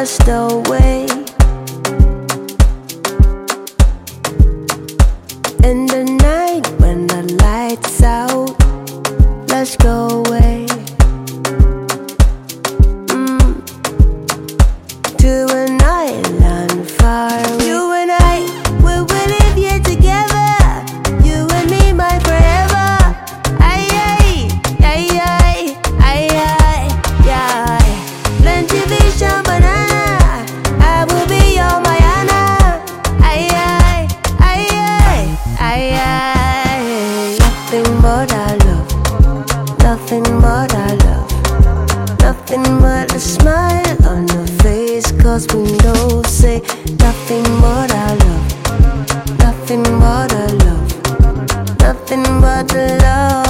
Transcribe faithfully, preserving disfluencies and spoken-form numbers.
just away. In the night when the lights out, let's go away. mm. To an island far away. You and I, we will live here together. You and me, my forever. Aye, aye, aye, aye, aye, aye, aye. Plenty fish and banana, I will be your Mayana. Aye, aye, aye, aye, aye, aye. Nothing but our love, nothing but our love, nothing but a smile on your face. Cause we know, say, nothing but our love, nothing but our love, nothing but the love.